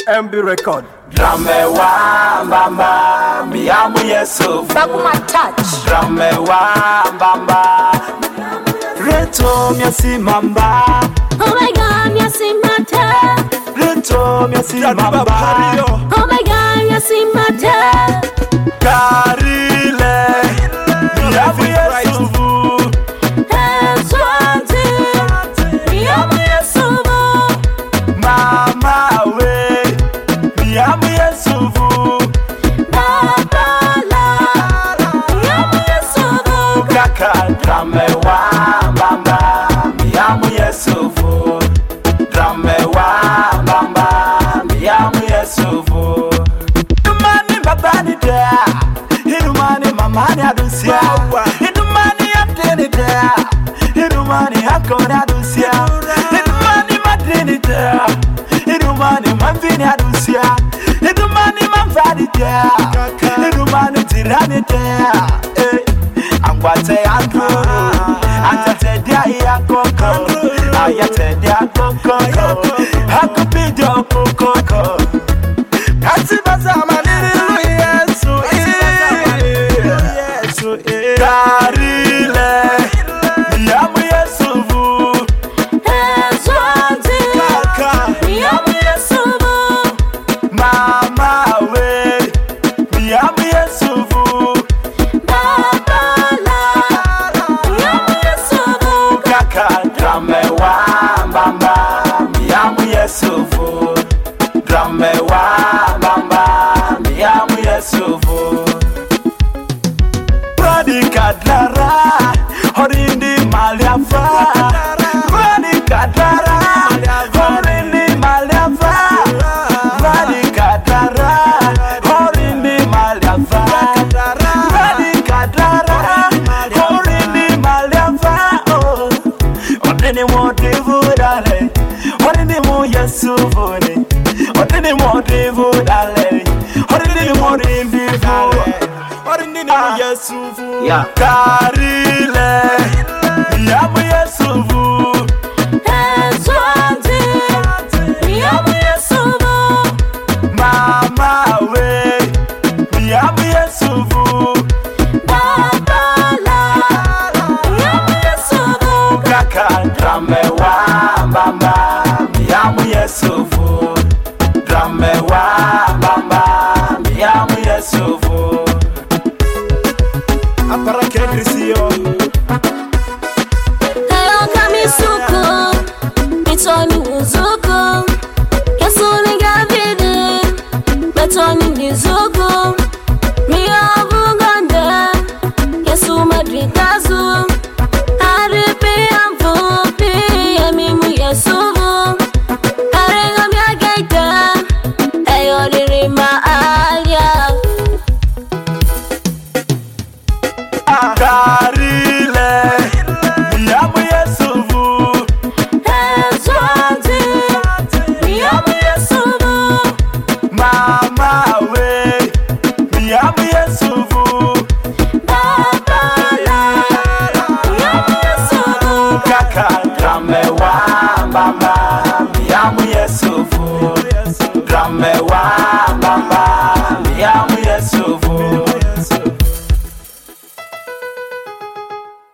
MB record. Drame wa mbamba, miyamu Yesu. Bakuma touch. Drame wa mbamba, reto miasi mamba. Oh my God, miasi mate. Reto miasi mamba. Oh my God, miasi mate. Karile, miyamu Yesu. Mama we, miyamu Yesu. Kaka drame wa mbamba, miyamu Yesu. Drame wa mbamba, miyamu Yesu. Idumani babani da, idumani mamani adusia. Idumani abdeni da, idumani hakoni adusia. Idumani madini da, idumani manvini adusia. Idumani manvadi da, idumani tirani da. Angwate andro, antate dia ya koko, ayate dia koko, hakupidio koko. Kasi bazama nini Yesu, Yesu, Karile, miyamu Yesu. Miyamu Yesu. Mama we, miyamu Yesu. Drame wa mbamba, miyamu Yesu. Drame wa mbamba, miyamu Yesu. Bradi kadlara, horindi maliafa. Bradi kadlara, horindi maliafa. Bradi kadlara, horindi maliafa. Bradi kadlara, horindi maliafa. Odini mo divudale, odini mo Yesu vone, odini mo divudale, odini mo divudale, odini mo Yesu vone. Karile, miyamu